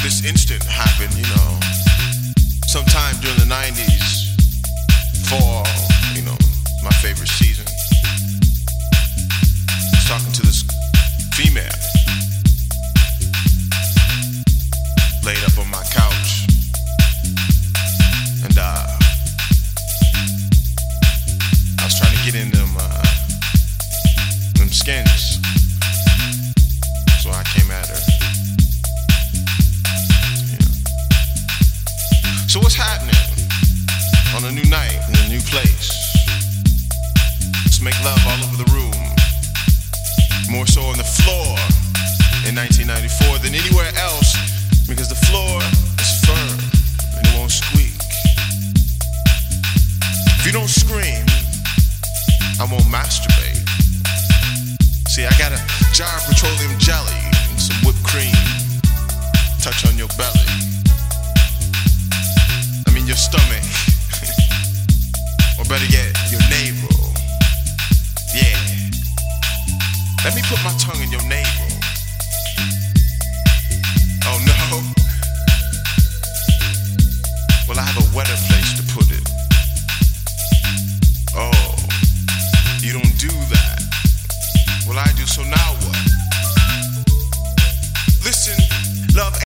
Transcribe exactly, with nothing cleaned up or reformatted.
this instant happened, you know, sometime during the nineties, fall, you know, my favorite season. I was talking to this female, laid up on my couch, and uh, I was trying to get in them, uh, them skins, so I came at her. So what's happening on a new night in a new place? Let's make love all over the room, more so on the floor in nineteen ninety-four than anywhere else, because the floor is firm and it won't squeak. If you don't scream, I won't masturbate. See, I got a jar of petroleum jelly and some whipped cream. Touch on your belly, your stomach, or better yet, your navel. Yeah. Let me put my tongue in your navel. Oh no. Well, I have a wetter place to put it. Oh, you don't do that. Well, I do, so now what?